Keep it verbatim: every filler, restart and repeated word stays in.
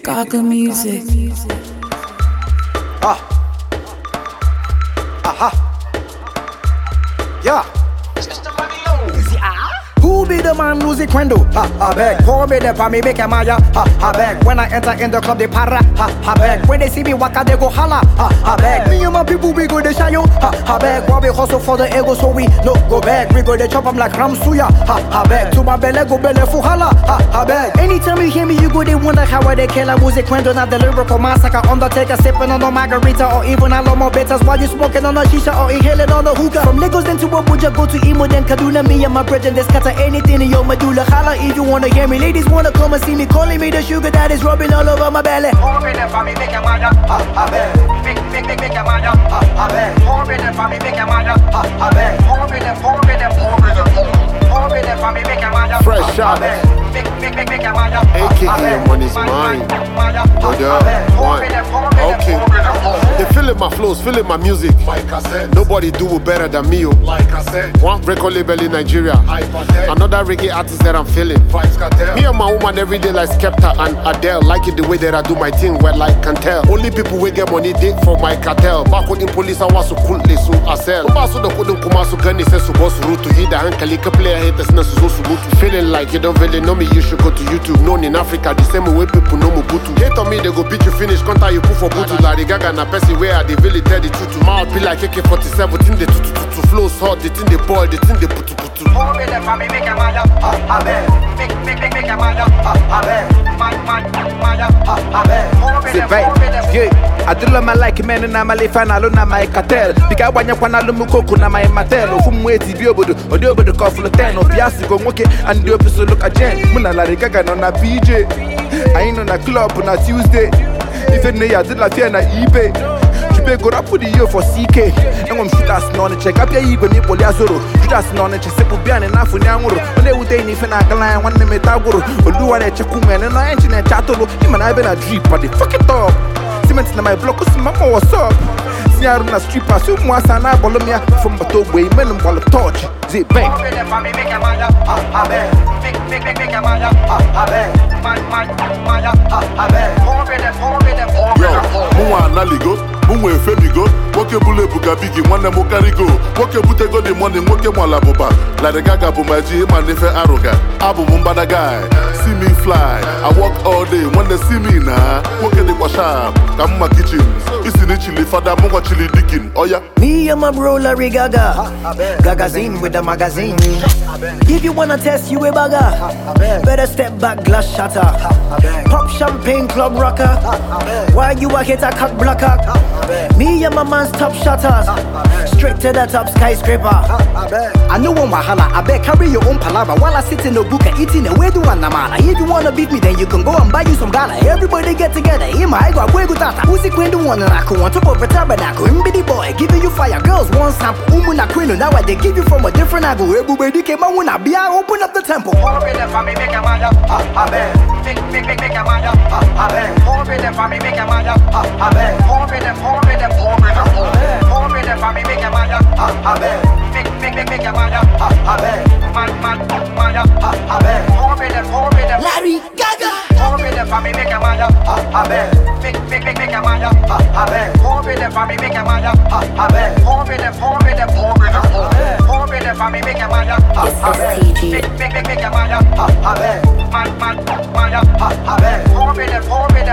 Gaga music. Ah. Aha. Yeah. Who be the man music window? Ha, ha, beg. Pour me the pa me make a maya. Ha, ha, beg. When I enter in the club, they para. Ha, ha, beg. When they see me waka, they go holla. Ha, ha, beg. Me and my people, we go they shy yo. Ha, ha, beg. While we hustle for the ego, so we no go back. We go they chop 'em like Ramsuya. Ha, ha, beg. To my belly, go belly for holla. Ha, ha, beg. Anytime you hear me, you go they wonder how I they kill a music window. Not the lyrical massacre. Undertaker sipping on a margarita or even a lot more betas while you smoking on a shisha or inhaling on a hookah. From Lagos then to Abuja, go to Imo then Kaduna. Me and my brethren, they scatter anything in your medulla. Holla if you wanna hear me. Ladies wanna come and see me, calling me the sugar that is rubbing all over my belly. Pour me the for me, make a maya. Ha, ha, beg. Make, make, make, make a maya. Ha, ha, beg. Pour me the for me, make a maya. Ha, ha, beg. Pour me the, pour me the, pour me the, pour me the for me, make a maya. Fresh shot. Make, make, make, make a maya. A K A your money's mine. Brother, one. Okay. They feeling my flows, feeling my music. Nobody do it better than me. One record label in Nigeria. Another reggae artist that I'm feeling. Me and my woman every day like Skepta and Adele. Like it the way that I do my thing, well like can tell. Only people we get money date for my cartel. Back when in police I was so cool, they so I sell. Baso the couldn't come out so gunny says so boss root to hit the hand kalika player haters na so so good. Feeling like you don't really know me, you should go to YouTube. Known in Africa the same way people know Mobutu. Hate on me, they go beat you finish, contact you put for Butu. Larry Gaga na person where I they really tell the truth. Mouth be like A K forty-seven, thing they tutu tutu flows hot, the thing they boil, the thing they putu putu. Pour me the for me, make a maya. Ha, ha, beg. Make, make, make, make a maya. Ha, ha, beg. Man, man, maya. Ha, ha, beg. Pour me the, pour me the. Yeah, I do love my like men and I'm a life and I don't know my cartel. Because when you want to look cocoa na my matel, or from where to be able to, or do able to call for the ten, or Piazzi go okay, and do episode look at Jen. Muna Larry Gaga on a P J. I ain't on a club on a Tuesday. If any I did like fear na eBay. Be go up with the year for C K. And I'm shoot us on the check up your ego, Nipple Yazoro. Shoot us on the check, simple bean enough for Yamuro. When they would take if an alkaline, one name Tagoro, or do what a Chakuman and I engine and Chatolo. Him and I been a drip, but the fuck it up. Cement in my block, Mama was up. Siaruna strip, I assume once and I Bolomia from Bato way, men and ball of torch. Zip bang. Make a maya, ha, beg. Make, make, make, make a maya, ha, beg. Man, man, maya, ha, beg. Pour me the, pour me the, pour me the. Mwa analigo, mwa efemigo. Woke bule buga bigi, mwane mokarigo. Woke bute go the money, woke mwala boba. Like the Gaga bumaji, man nefe arrogant. Abu mumbada guy, see me fly. I walk all day, when they see me na. Woke the washab, come my kitchen. Isi ni chili fada, mwa chili dikin. Oh yeah. Me and my bro Larry Gaga. Gagazine with the magazine. If you wanna test you a bagger, better step back, glass shatter. Pop champagne, club rocker. Why you a hit a cock blocker? Me and my man's top shutters. Straight to the top skyscraper. I know one wahala, I bet carry your own palava while I sit in the book and eating a way to one namana. If you wanna beat me, then you can go and buy you some gala. Everybody get together. In my ego, I go tata. Who's it going to one and I go on top of a tabernacle? In bitty boy, giving you fire. Girls one sample. Umuna queen, now they give you from a different angle. Everybody came out when I be I open up the temple. Pour me the for me, make a maya. Ha, ha, beg. Make, make, make, make a maya. Ha, ha, beg. Pour me the for me, make a maya. Ha, ha, beg. Pour me the, pour me the, pour me the. Pour me the for me, make a maya. Ha, ha, beg. Make, make, make, make a maya. Ha, ha, beg. Man, man, maya. Ha, ha, beg. Pour me the, pour me the. Larry Gaga. Pour me the for me, make a maya. Ha, ha, beg. Make, make, make, make a maya. Ha, ha, beg. Pour me the for me, make a maya. Ha, ha, beg. Pour me the, pour me the, pour me the. Pour me the for me, make a maya. Ha, ha, beg. Make, make, make, make a maya. Ha, ha, beg. Man, man, maya. Ha, ha, beg. Pour me the, pour me the.